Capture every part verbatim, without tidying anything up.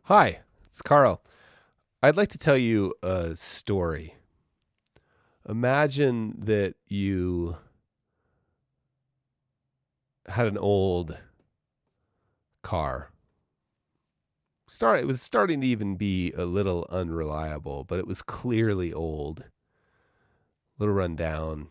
Hi, it's Carl. I'd like to tell you a story. Imagine that you had an old car. Start it was starting to even be a little unreliable, but it was clearly old, a little run down.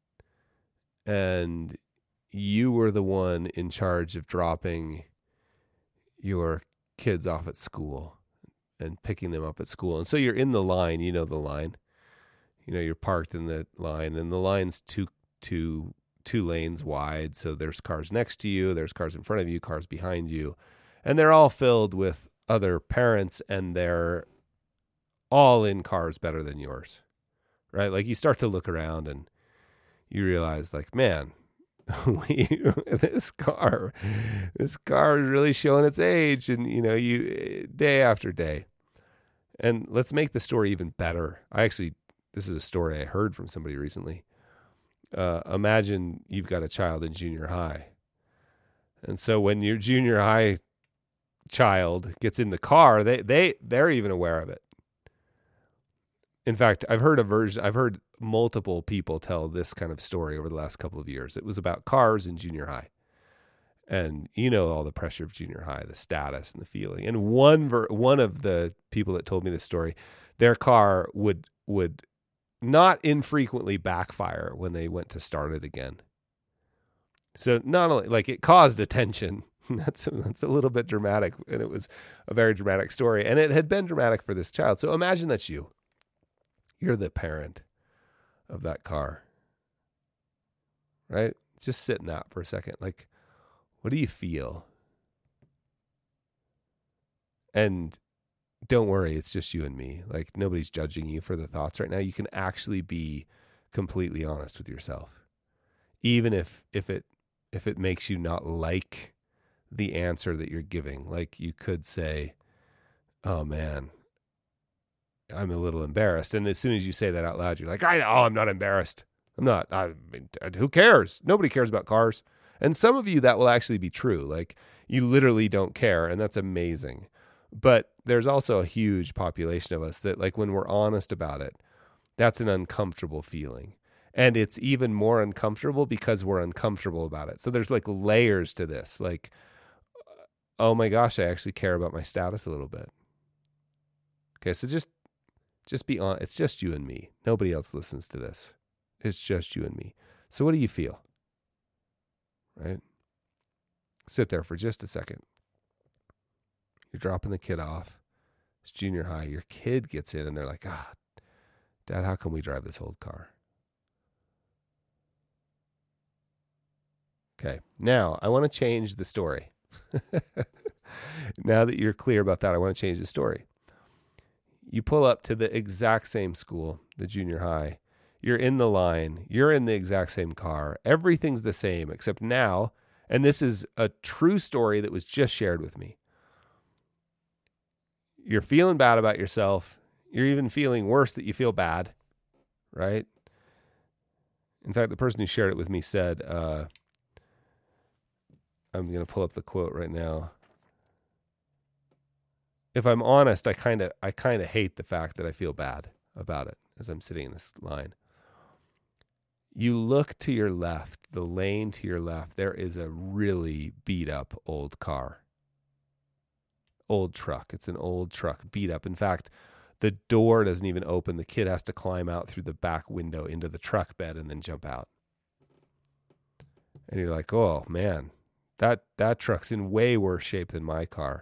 And you were the one in charge of dropping your kids off at school and picking them up at school. And so you're in the line, you know the line. You know, you're parked in the line, and the line's two two two lanes wide, so there's cars next to you, there's cars in front of you, cars behind you, and they're all filled with other parents, and they're all in cars better than yours, right? Like, you start to look around, and you realize, like, man, we, this car, this car is really showing its age, and, you know, you day after day. And let's make the story even better. I actually, this is a story I heard from somebody recently. Uh, imagine you've got a child in junior high. And so when your junior high child gets in the car, they, they, they're even aware of it. In fact, I've heard a version, I've heard multiple people tell this kind of story over the last couple of years. It was about cars in junior high. And you know all the pressure of junior high, the status and the feeling. And one ver- one of the people that told me this story, their car would would not infrequently backfire when they went to start it again. So not only, like, it caused attention. That's that's a little bit dramatic, and it was a very dramatic story, and it had been dramatic for this child. So imagine that's you. You're the parent of that car, right? Just sit in that for a second. Like, what do you feel? And don't worry, it's just you and me. Like, nobody's judging you for the thoughts right now. You can actually be completely honest with yourself. Even if if it if it makes you not like the answer that you're giving. Like, you could say, "Oh man, I'm a little embarrassed." And as soon as you say that out loud, you're like, "I know, I'm not embarrassed. I'm not. I mean, who cares? Nobody cares about cars." And some of you, that will actually be true. Like, you literally don't care, and that's amazing. But there's also a huge population of us that, like, when we're honest about it, that's an uncomfortable feeling. And it's even more uncomfortable because we're uncomfortable about it. So there's, like, layers to this. Like, oh my gosh, I actually care about my status a little bit. Okay, so just just be honest. It's just you and me. Nobody else listens to this. It's just you and me. So what do you feel? Right? Sit there for just a second. You're dropping the kid off. It's junior high. Your kid gets in, and they're like, "Ah, Dad, how can we drive this old car?" Okay, now I want to change the story. Now that you're clear about that, I want to change the story. You pull up to the exact same school, the junior high. You're in the line. You're in the exact same car. Everything's the same, except now, and this is a true story that was just shared with me. You're feeling bad about yourself. You're even feeling worse that you feel bad, right? In fact, the person who shared it with me said, uh, I'm going to pull up the quote right now. If I'm honest, I kind of I kind of hate the fact that I feel bad about it as I'm sitting in this line. You look to your left, the lane to your left, there is a really beat up old car. Old truck. It's an old truck, beat up. In fact, the door doesn't even open. The kid has to climb out through the back window into the truck bed and then jump out. And you're like, oh man, that, that truck's in way worse shape than my car.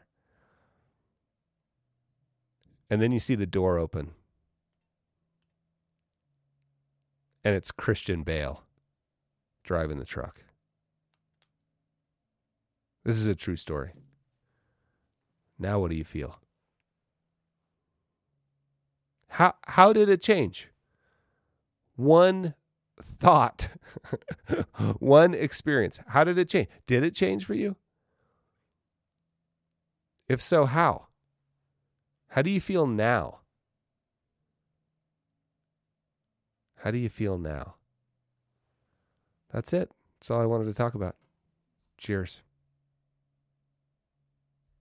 And then you see the door open. And it's Christian Bale driving the truck. This is a true story. Now what do you feel? How how did it change? One thought, one experience. How did it change? Did it change for you? If so, how? How do you feel now? How do you feel now? That's it. That's all I wanted to talk about. Cheers.